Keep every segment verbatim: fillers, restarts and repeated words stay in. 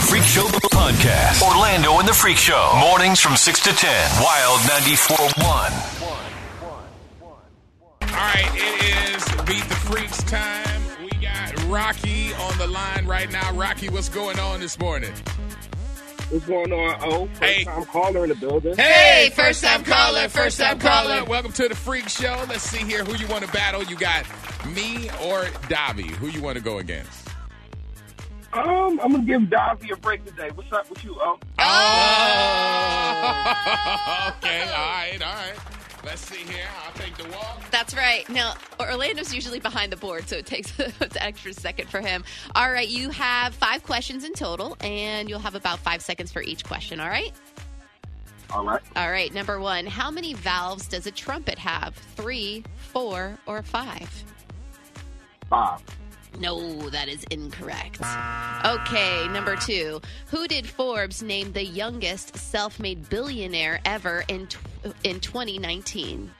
Freak Show Podcast. Orlando and the Freak Show. Mornings from six to ten. Wild ninety-four point one. All right, it is Beat the Freaks time. We got Rocky on the line right now. Rocky, what's going on this morning? What's going on? Oh, first Hey. time caller in the building. Hey, first time caller, first time caller. Welcome to the Freak Show. Let's see here who you want to battle. You got me or Davi. Who you want to go against? Um, I'm gonna give Davi a break today. What's up with you? Oh, Oh, okay. All right, all right. Let's see here. I'll take the walk. That's right. Now, Orlando's usually behind the board, so it takes an extra second for him. All right, you have five questions in total, and you'll have about five seconds for each question, all right? all right. All right, number one, how many valves does a trumpet have? Three, four, or five? Five. No, that is incorrect. Okay, number two. Who did Forbes name the youngest self-made billionaire ever in tw- in twenty nineteen?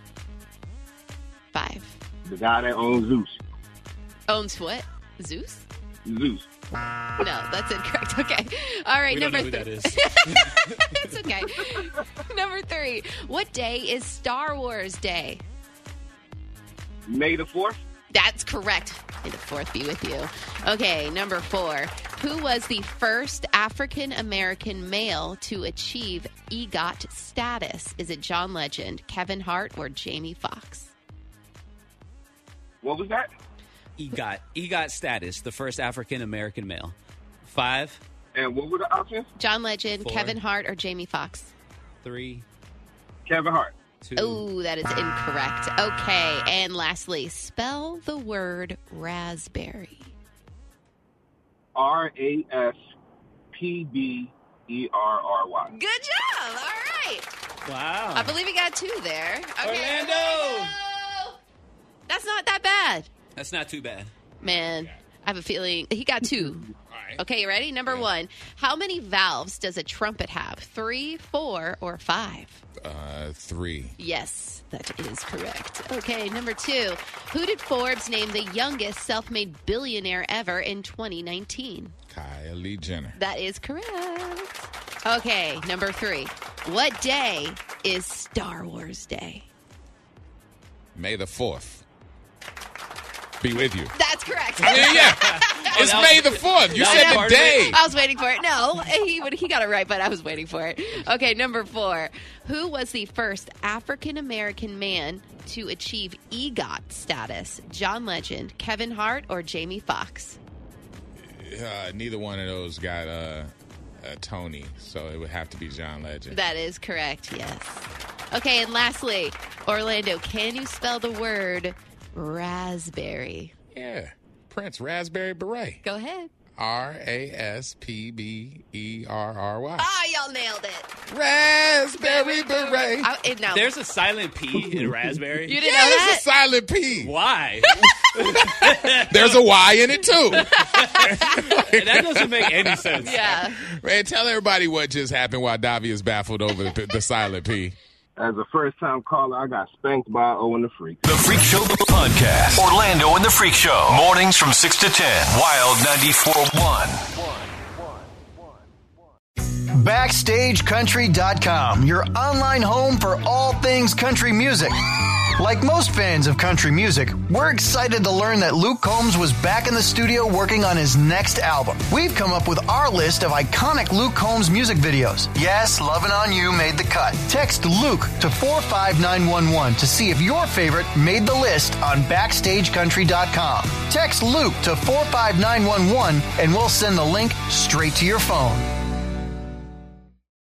Five. The guy that owns Zeus. Owns what? Zeus? Zeus. No, that's incorrect. Okay. All right, We don't number know who three. that is. It's okay. Number three. What day is Star Wars Day? May the fourth. That's correct. May the fourth be with you. Okay, number four. Who was the first African-American male to achieve EGOT status? Is it John Legend, Kevin Hart, or Jamie Foxx? What was that? EGOT. EGOT status, the first African-American male. Five, And what were the options? John Legend, Four. Kevin Hart, or Jamie Foxx? three, Kevin Hart. two. Oh, that is incorrect. Okay, and lastly, spell the word raspberry. R A S P B E R R Y. Good job. All right. Wow. I believe you got two there. Okay. Orlando! That's not that bad. That's not too bad. Man, I have a feeling he got two. All right. Okay, you ready? Number one. How many valves does a trumpet have? Three, four, or five? Uh, three. Yes, that is correct. Okay, number two. Who did Forbes name the youngest self-made billionaire ever in twenty nineteen? Kylie Jenner. That is correct. Okay, number three. What day is Star Wars Day? May the fourth. Be with you. That's correct. I mean, yeah. It's that was- May the fourth. You that said was the part of it. day. I was waiting for it. No, he would, he got it right, but I was waiting for it. Okay, number four. Who was the first African-American man to achieve EGOT status? John Legend, Kevin Hart, or Jamie Foxx? Uh, neither one of those got uh, a Tony, so it would have to be John Legend. That is correct, yes. Okay, and lastly, Orlando, can you spell the word raspberry? Yeah. Prince Raspberry Beret. Go ahead. R A S P B E R R Y. Ah, y'all nailed it. Raspberry Beret. I, it, no. There's a silent P in raspberry. You didn't Yeah, know there's that? a silent P. Why? There's a Y in it, too. That doesn't make any sense. Yeah. Man, tell everybody what just happened while Davi is baffled over the, the silent P. As a first time caller, I got spanked by O and the Freak. The Freak Show Podcast. Orlando and the Freak Show. Mornings from six to ten. Wild ninety-four point one. Backstage Country dot com, your online home for all things country music. Like most fans of country music, we're excited to learn that Luke Combs was back in the studio working on his next album. We've come up with our list of iconic Luke Combs music videos. Yes, Lovin' On You made the cut. Text Luke to four five nine one one to see if your favorite made the list on Backstage Country dot com. Text Luke to four five nine one one and we'll send the link straight to your phone.